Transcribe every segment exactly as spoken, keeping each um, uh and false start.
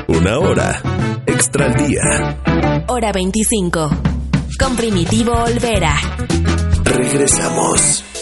Una hora extra al día. Hora veinticinco. Con Primitivo Olvera. Regresamos.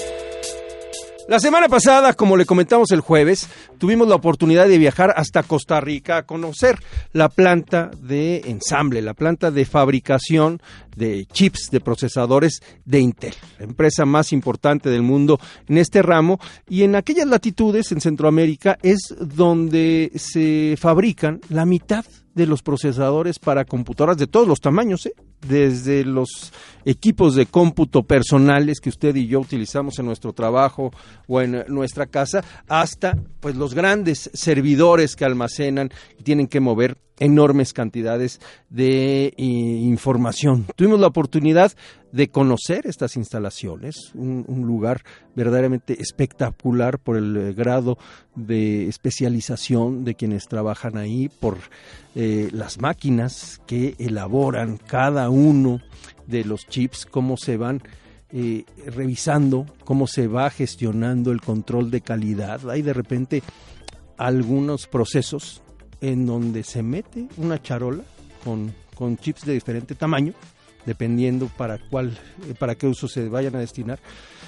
La semana pasada, como le comentamos el jueves, tuvimos la oportunidad de viajar hasta Costa Rica a conocer la planta de ensamble, la planta de fabricación de chips, de procesadores de Intel, la empresa más importante del mundo en este ramo, y en aquellas latitudes, en Centroamérica, es donde se fabrican la mitad de los procesadores para computadoras de todos los tamaños, ¿eh? Desde los equipos de cómputo personales que usted y yo utilizamos en nuestro trabajo o en nuestra casa, hasta pues los grandes servidores que almacenan y tienen que mover enormes cantidades de eh, información. Tuvimos la oportunidad de conocer estas instalaciones, un, un lugar verdaderamente espectacular por el eh, grado de especialización de quienes trabajan ahí, por eh, las máquinas que elaboran cada uno de los chips, cómo se van eh, revisando, cómo se va gestionando el control de calidad. Hay de repente algunos procesos en donde se mete una charola con, con chips de diferente tamaño, dependiendo para cuál, para qué uso se vayan a destinar,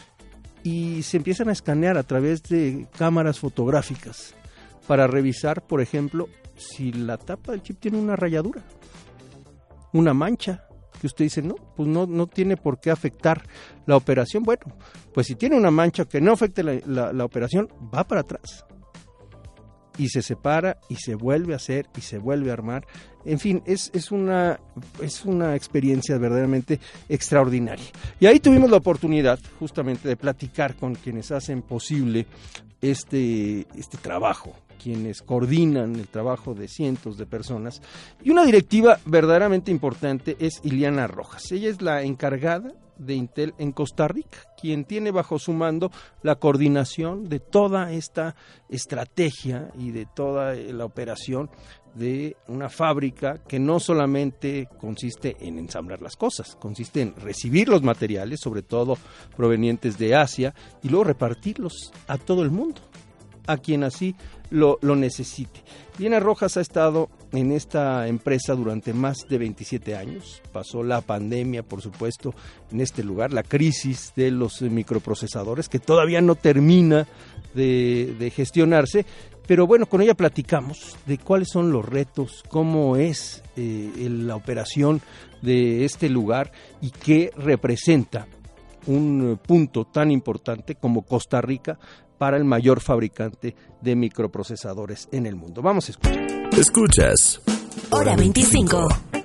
y se empiezan a escanear a través de cámaras fotográficas para revisar, por ejemplo, si la tapa del chip tiene una rayadura, una mancha, que usted dice, no, pues no, no tiene por qué afectar la operación. Bueno, pues si tiene una mancha que no afecte la, la, la operación, va para atrás y se separa y se vuelve a hacer y se vuelve a armar. En fin, es, es una es una experiencia verdaderamente extraordinaria. Y ahí tuvimos la oportunidad justamente de platicar con quienes hacen posible este, este trabajo, quienes coordinan el trabajo de cientos de personas. Y una directiva verdaderamente importante es Ileana Rojas. Ella es la encargada de Intel en Costa Rica, quien tiene bajo su mando la coordinación de toda esta estrategia y de toda la operación de una fábrica que no solamente consiste en ensamblar las cosas, consiste en recibir los materiales, sobre todo provenientes de Asia, y luego repartirlos a todo el mundo, a quien así lo, lo necesite. Ileana Rojas ha estado en esta empresa durante más de veintisiete años. Pasó la pandemia, por supuesto, en este lugar, la crisis de los microprocesadores, que todavía no termina de, de gestionarse, pero bueno, con ella platicamos de cuáles son los retos, cómo es eh, la operación de este lugar y qué representa un punto tan importante como Costa Rica para el mayor fabricante de microprocesadores en el mundo. Vamos a escuchar. Escuchas Hora veinticinco.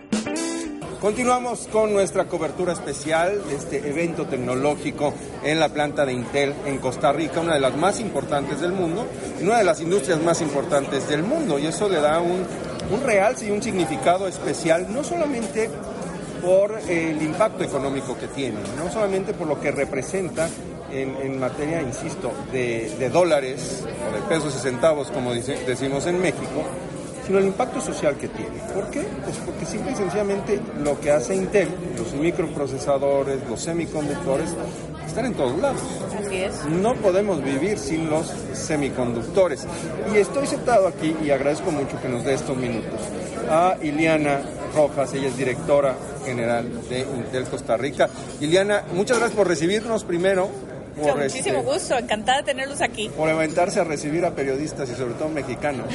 Continuamos con nuestra cobertura especial de este evento tecnológico en la planta de Intel en Costa Rica, una de las más importantes del mundo, una de las industrias más importantes del mundo, y eso le da un, un realce y un significado especial, no solamente por el impacto económico que tiene, no solamente por lo que representa en, en materia, insisto, de, de dólares o de pesos y centavos, como dice, decimos en México, sino el impacto social que tiene. ¿Por qué? Pues porque simple y sencillamente lo que hace Intel, los microprocesadores, los semiconductores, están en todos lados. Así es. No podemos vivir sin los semiconductores. Y estoy sentado aquí y agradezco mucho que nos dé estos minutos a Ileana Rojas, ella es directora general de Intel Costa Rica. Ileana, muchas gracias por recibirnos primero. Por Con muchísimo este, gusto, encantada de tenerlos aquí. Por aventarse a recibir a periodistas y sobre todo mexicanos.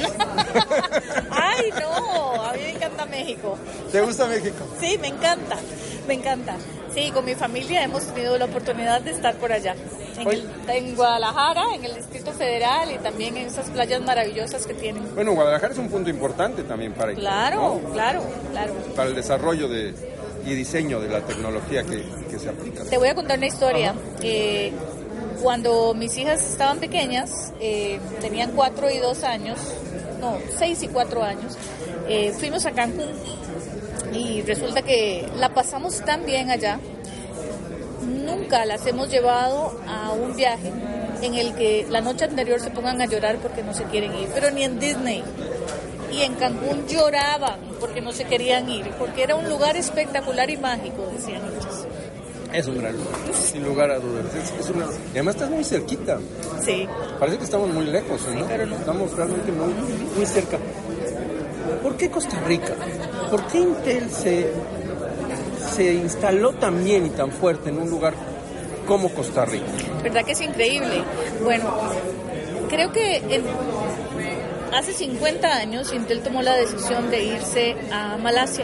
Ay, no, a mí me encanta México. ¿Te gusta México? Sí, me encanta, me encanta. Sí, con mi familia hemos tenido la oportunidad de estar por allá, en, el, en Guadalajara, en el Distrito Federal y también en esas playas maravillosas que tienen. Bueno, Guadalajara es un punto importante también para Intel, Claro, ¿no? claro, claro. Para el desarrollo de... y diseño de la tecnología que, que se aplica. Te voy a contar una historia. Eh, cuando mis hijas estaban pequeñas, eh, tenían cuatro y dos años, no, seis y cuatro años, eh, fuimos a Cancún y resulta que la pasamos tan bien allá. Nunca las hemos llevado a un viaje en el que la noche anterior se pongan a llorar porque no se quieren ir, pero ni en Disney. Y en Cancún lloraban porque no se querían ir, porque era un lugar espectacular y mágico, decían ellos. Es un gran lugar, sin lugar a dudas. Es, es una... Y además estás muy cerquita. Sí. Parece que estamos muy lejos, ¿no? Sí, pero no. Estamos realmente muy, muy cerca. ¿Por qué Costa Rica? ¿Por qué Intel se, se instaló tan bien y tan fuerte en un lugar como Costa Rica? ¿Verdad que es increíble? Bueno, creo que en, hace cincuenta años Intel tomó la decisión de irse a Malasia.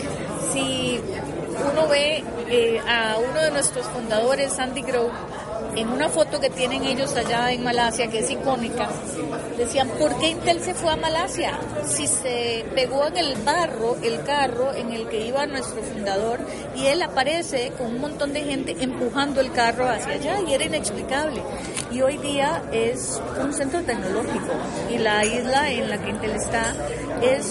Si uno ve eh, a uno de nuestros fundadores, Andy Grove, en una foto que tienen ellos allá en Malasia, que es icónica, decían, ¿por qué Intel se fue a Malasia? Si se pegó en el barro el carro en el que iba nuestro fundador y él aparece con un montón de gente empujando el carro hacia allá y era inexplicable. Y hoy día es un centro tecnológico y la isla en la que Intel está es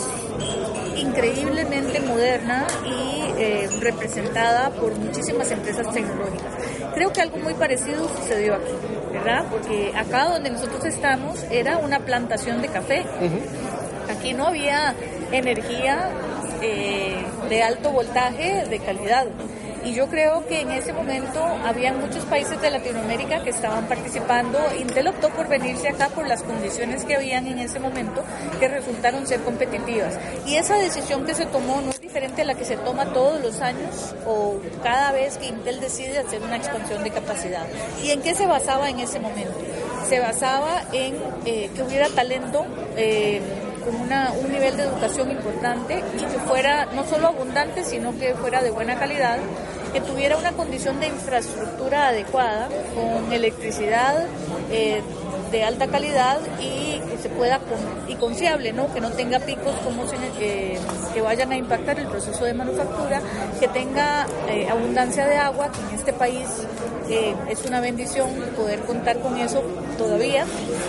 increíblemente moderna y eh, representada por muchísimas empresas tecnológicas. Creo que algo muy parecido sucedió aquí, ¿verdad? Porque acá donde nosotros estamos era una plantación de café. Uh-huh. Aquí no había energía eh, de alto voltaje de calidad. Y yo creo que en ese momento había muchos países de Latinoamérica que estaban participando. Intel optó por venirse acá por las condiciones que habían en ese momento que resultaron ser competitivas. Y esa decisión que se tomó no es diferente a la que se toma todos los años o cada vez que Intel decide hacer una expansión de capacidad. ¿Y en qué se basaba en ese momento? Se basaba en eh, que hubiera talento eh, con una, un nivel de educación importante y que fuera no solo abundante, sino que fuera de buena calidad, que tuviera una condición de infraestructura adecuada, con electricidad eh, de alta calidad y que se pueda con, y confiable, ¿no? Que no tenga picos como se, eh, que vayan a impactar el proceso de manufactura, que tenga eh, abundancia de agua, que en este país eh, es una bendición poder contar con eso todavía.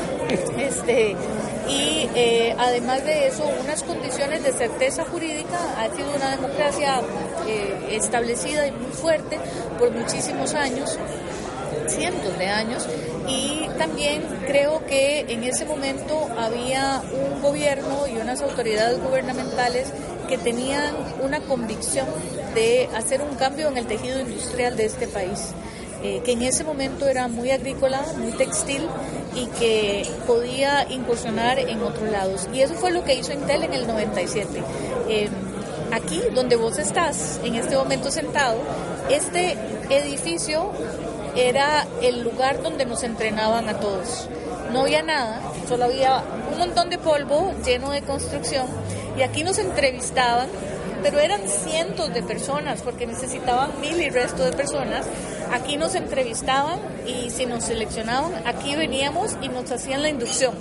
Este y eh, además de eso, unas condiciones de certeza jurídica. Ha sido una democracia eh, establecida y muy fuerte por muchísimos años, cientos de años, y también creo que en ese momento había un gobierno y unas autoridades gubernamentales que tenían una convicción de hacer un cambio en el tejido industrial de este país. Eh, que en ese momento era muy agrícola, muy textil y que podía incursionar en otros lados. Y eso fue lo que hizo Intel en el noventa y siete. Eh, aquí, donde vos estás, en este momento sentado, este edificio era el lugar donde nos entrenaban a todos. No había nada, solo había un montón de polvo lleno de construcción y aquí nos entrevistaban, pero eran cientos de personas porque necesitaban mil y resto de personas. Aquí nos entrevistaban y si nos seleccionaban, aquí veníamos y nos hacían la inducción.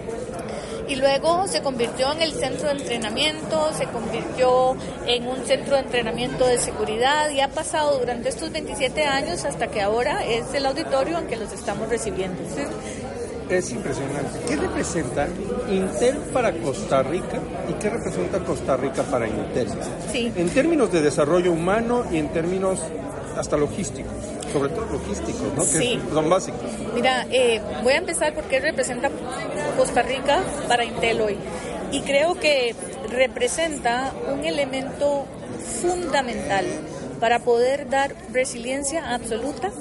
Y luego se convirtió en el centro de entrenamiento, se convirtió en un centro de entrenamiento de seguridad y ha pasado durante estos veintisiete años hasta que ahora es el auditorio en que los estamos recibiendo. ¿Sí? Es impresionante. ¿Qué representa Intel para Costa Rica y qué representa Costa Rica para Intel? Sí. En términos de desarrollo humano y en términos hasta logísticos, sobre todo logísticos, ¿no? Que sí. son básicos. Mira, eh, voy a empezar por qué representa Costa Rica para Intel hoy. Y creo que representa un elemento fundamental para poder dar resiliencia absoluta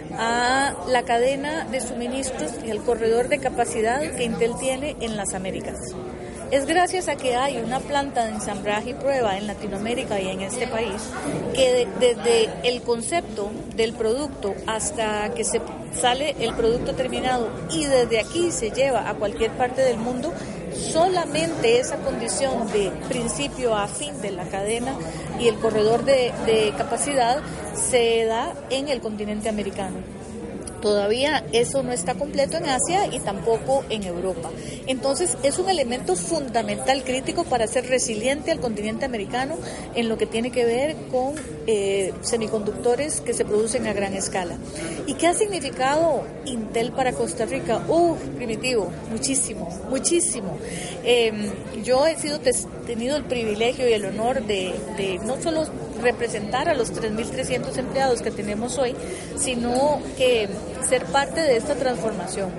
a la cadena de suministros y el corredor de capacidad que Intel tiene en las Américas. Es gracias a que hay una planta de ensamblaje y prueba en Latinoamérica y en este país que de, desde el concepto del producto hasta que se sale el producto terminado y desde aquí se lleva a cualquier parte del mundo, solamente esa condición de principio a fin de la cadena y el corredor de, de capacidad se da en el continente americano. Todavía eso no está completo en Asia y tampoco en Europa. Entonces es un elemento fundamental, crítico para ser resiliente al continente americano en lo que tiene que ver con eh, semiconductores que se producen a gran escala. ¿Y qué ha significado Intel para Costa Rica? ¡Uf! Primitivo, muchísimo, muchísimo. Eh, yo he sido tes- tenido el privilegio y el honor de, de no solo representar a los tres mil trescientos empleados que tenemos hoy, sino que ser parte de esta transformación.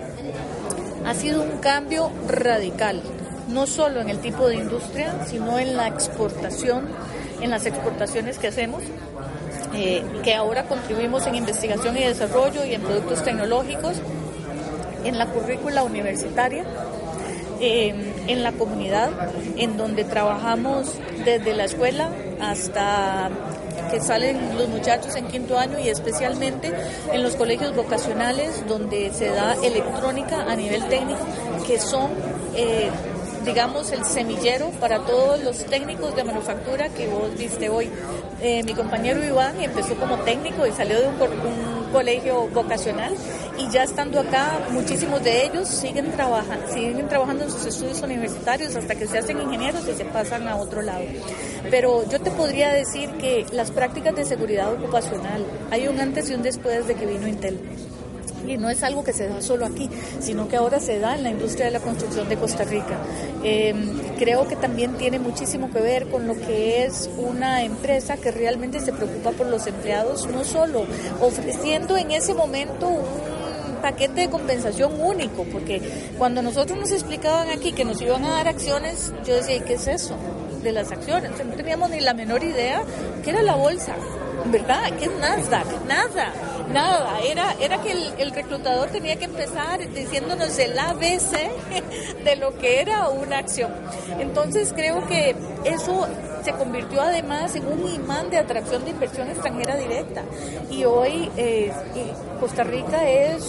Ha sido un cambio radical, no solo en el tipo de industria, sino en la exportación, en las exportaciones que hacemos, eh, que ahora contribuimos en investigación y desarrollo y en productos tecnológicos, en la currícula universitaria. Eh, en la comunidad, en donde trabajamos desde la escuela hasta que salen los muchachos en quinto año y especialmente en los colegios vocacionales donde se da electrónica a nivel técnico, que son eh, digamos el semillero para todos los técnicos de manufactura que vos viste hoy. Eh, mi compañero Iván empezó como técnico y salió de un, un colegio vocacional, y ya estando acá muchísimos de ellos siguen trabajando, siguen trabajando en sus estudios universitarios hasta que se hacen ingenieros y se pasan a otro lado. Pero yo te podría decir que las prácticas de seguridad ocupacional, hay un antes y un después de que vino Intel. Y no es algo que se da solo aquí, sino que ahora se da en la industria de la construcción de Costa Rica. Eh, creo que también tiene muchísimo que ver con lo que es una empresa que realmente se preocupa por los empleados, no solo ofreciendo en ese momento un paquete de compensación único, porque cuando nosotros nos explicaban aquí que nos iban a dar acciones, yo decía, ¿y qué es eso de las acciones? O sea, no teníamos ni la menor idea qué era la bolsa, ¿verdad? ¿Qué es Nasdaq? Nada. Nada, era, era que el, el reclutador tenía que empezar diciéndonos el A B C de lo que era una acción. Entonces creo que eso se convirtió además en un imán de atracción de inversión extranjera directa. Y hoy eh, Costa Rica es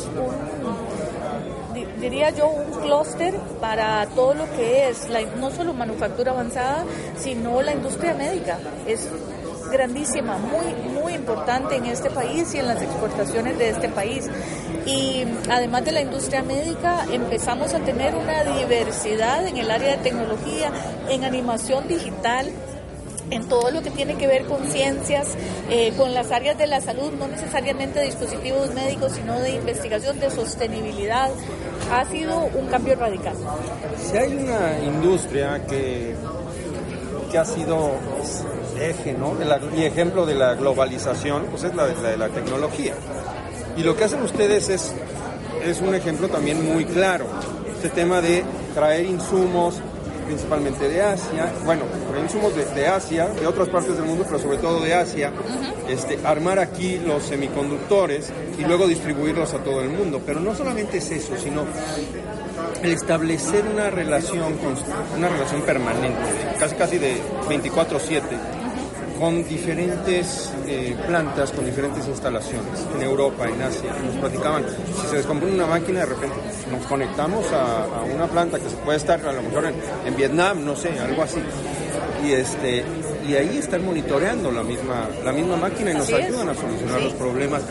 un, diría yo, un clúster para todo lo que es la, no solo manufactura avanzada, sino la industria médica. Es grandísima, muy, muy importante en este país y en las exportaciones de este país. Y además de la industria médica, empezamos a tener una diversidad en el área de tecnología, en animación digital, en todo lo que tiene que ver con ciencias, eh, con las áreas de la salud, no necesariamente de dispositivos médicos, sino de investigación, de sostenibilidad. Ha sido un cambio radical. Si hay una industria que, que ha sido pues, eje, ¿no? de la, y ejemplo de la globalización, pues es la de la, de la tecnología. Y lo que hacen ustedes es, es un ejemplo también muy claro. Este tema de traer insumos, principalmente de Asia, bueno, insumos de, de Asia, de otras partes del mundo, pero sobre todo de Asia, uh-huh. este, armar aquí los semiconductores y luego distribuirlos a todo el mundo. Pero no solamente es eso, sino el establecer una relación, una relación permanente, casi casi de veinticuatro siete, con diferentes eh, plantas, con diferentes instalaciones, en Europa, en Asia. Nos platicaban, si se descompone una máquina, de repente nos conectamos a, a una planta que se puede estar a lo mejor en, en Vietnam, no sé, algo así. Y este y ahí están monitoreando la misma, la misma máquina y nos ayudan a solucionar sí. los problemas.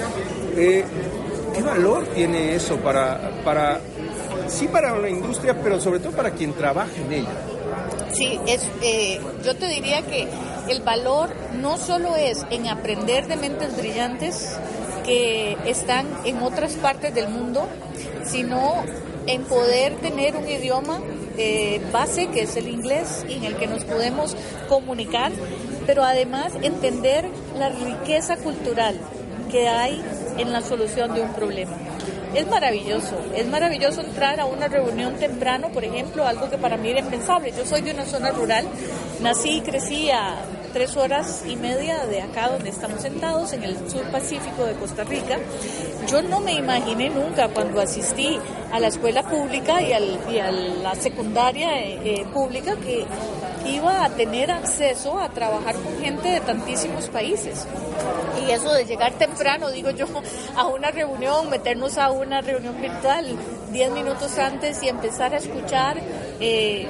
Eh, ¿Qué valor tiene eso para, para, sí para la industria, pero sobre todo para quien trabaja en ella? Sí, es, eh, yo te diría que el valor no solo es en aprender de mentes brillantes que están en otras partes del mundo, sino en poder tener un idioma eh, base, que es el inglés, y en el que nos podemos comunicar, pero además entender la riqueza cultural que hay en la solución de un problema. Es maravilloso, es maravilloso entrar a una reunión temprano, por ejemplo, algo que para mí era impensable. Yo soy de una zona rural, nací y crecí a tres horas y media de acá donde estamos sentados, en el sur pacífico de Costa Rica. Yo no me imaginé nunca cuando asistí a la escuela pública y, al, y a la secundaria eh, pública que iba a tener acceso a trabajar con gente de tantísimos países. Y eso de llegar temprano, digo yo, a una reunión, meternos a una reunión virtual diez minutos antes y empezar a escuchar eh,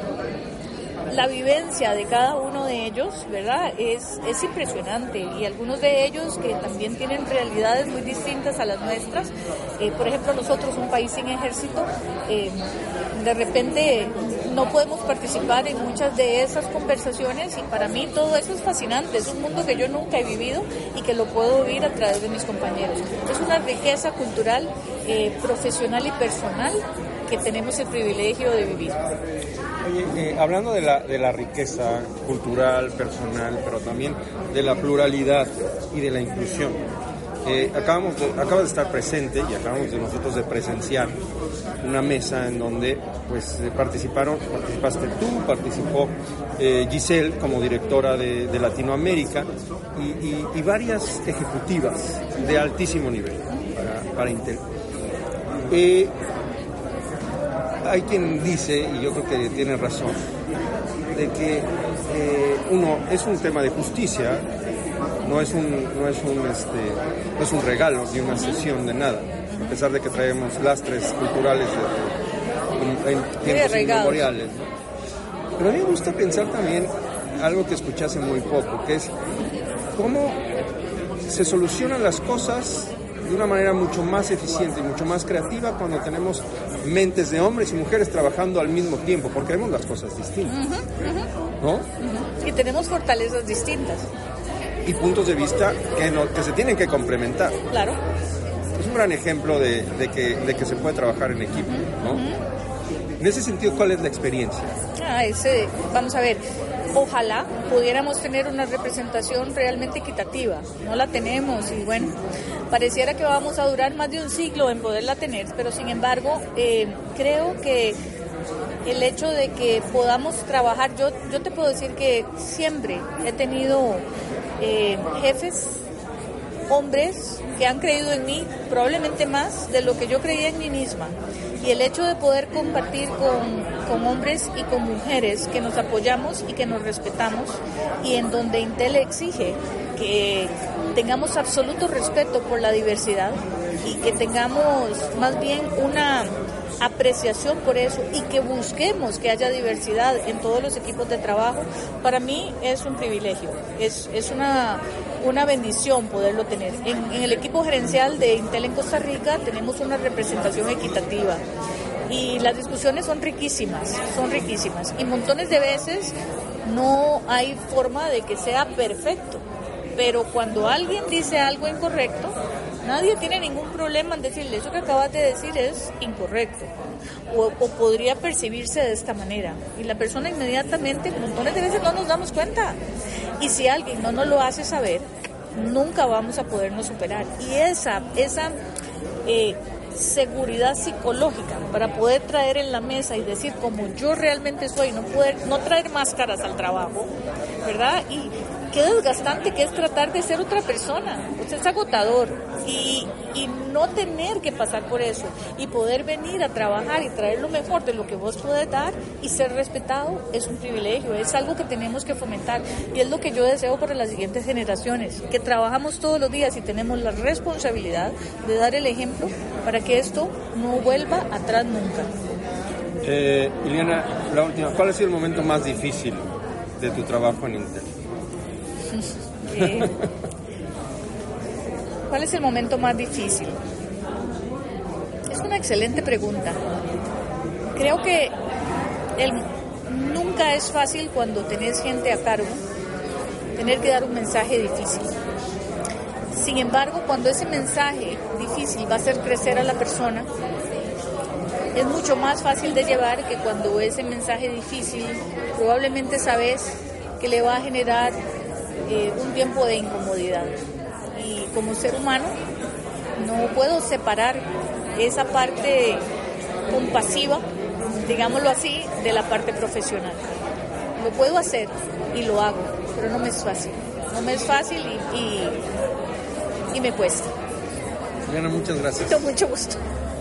la vivencia de cada uno de ellos, ¿verdad? Es, es impresionante, y algunos de ellos que también tienen realidades muy distintas a las nuestras. Eh, por ejemplo, nosotros, un país sin ejército, eh, de repente no podemos participar en muchas de esas conversaciones, y para mí todo eso es fascinante. Es un mundo que yo nunca he vivido y que lo puedo vivir a través de mis compañeros. Es una riqueza cultural, eh, profesional y personal que tenemos el privilegio de vivir. Oye, eh, hablando de la, de la riqueza cultural, personal, pero también de la pluralidad y de la inclusión, eh, acabamos de, acabas de estar presente y acabamos de nosotros de presenciar una mesa en donde pues participaron, participaste tú, participó eh, Giselle como directora de, de Latinoamérica y, y, y varias ejecutivas de altísimo nivel para, para Intel. Eh, hay quien dice, y yo creo que tiene razón, de que eh, uno, es un tema de justicia, no es un, no es un, este, no es un regalo ni una cesión de nada, a pesar de que traemos lastres culturales de, en, en tiempos inmemoriales, ¿no? Pero a mí me gusta pensar también algo que escuché hace muy poco, que es cómo se solucionan las cosas de una manera mucho más eficiente y mucho más creativa cuando tenemos mentes de hombres y mujeres trabajando al mismo tiempo, porque vemos las cosas distintas, uh-huh, uh-huh. ¿no? Uh-huh. Y tenemos fortalezas distintas. Y puntos de vista que, no, que se tienen que complementar. Claro. Es un gran ejemplo de, de, que, de que se puede trabajar en equipo, ¿no? Uh-huh. En ese sentido, ¿cuál es la experiencia? Ah, ese, vamos a ver, ojalá pudiéramos tener una representación realmente equitativa. No la tenemos y bueno, pareciera que vamos a durar más de un siglo en poderla tener, pero sin embargo, eh, creo que el hecho de que podamos trabajar, yo, yo te puedo decir que siempre he tenido eh, jefes, hombres que han creído en mí, probablemente más de lo que yo creía en mí misma. Y el hecho de poder compartir con, con hombres y con mujeres que nos apoyamos y que nos respetamos, y en donde Intel exige que tengamos absoluto respeto por la diversidad y que tengamos más bien una apreciación por eso y que busquemos que haya diversidad en todos los equipos de trabajo, para mí es un privilegio, es, es una, una bendición poderlo tener. En, en el equipo gerencial de Intel en Costa Rica tenemos una representación equitativa y las discusiones son riquísimas, son riquísimas y montones de veces no hay forma de que sea perfecto, pero cuando alguien dice algo incorrecto, nadie tiene ningún problema en decirle, eso que acabas de decir es incorrecto, o, o podría percibirse de esta manera, y la persona inmediatamente, montones de veces no nos damos cuenta, y si alguien no nos lo hace saber, nunca vamos a podernos superar, y esa, esa eh, seguridad psicológica para poder traer en la mesa y decir como yo realmente soy, no poder, no traer máscaras al trabajo, ¿verdad? Y qué desgastante que es tratar de ser otra persona, o sea, es agotador, y, y no tener que pasar por eso, y poder venir a trabajar y traer lo mejor de lo que vos podés dar y ser respetado es un privilegio, es algo que tenemos que fomentar, y es lo que yo deseo para las siguientes generaciones, que trabajamos todos los días y tenemos la responsabilidad de dar el ejemplo para que esto no vuelva atrás nunca. Eh, Ileana, la última, ¿cuál ha sido el momento más difícil de tu trabajo en Intel? Eh, ¿Cuál es el momento más difícil? Es una excelente pregunta. Creo que el, nunca es fácil cuando tenés gente a cargo tener que dar un mensaje difícil. Sin embargo, cuando ese mensaje difícil va a hacer crecer a la persona, es mucho más fácil de llevar que cuando ese mensaje difícil probablemente sabes que le va a generar eh, un tiempo de incomodidad. Y como ser humano no puedo separar esa parte compasiva, digámoslo así, de la parte profesional. Lo puedo hacer y lo hago, pero no me es fácil. No me es fácil y, y, y me cuesta. Ileana, muchas gracias. Con mucho gusto.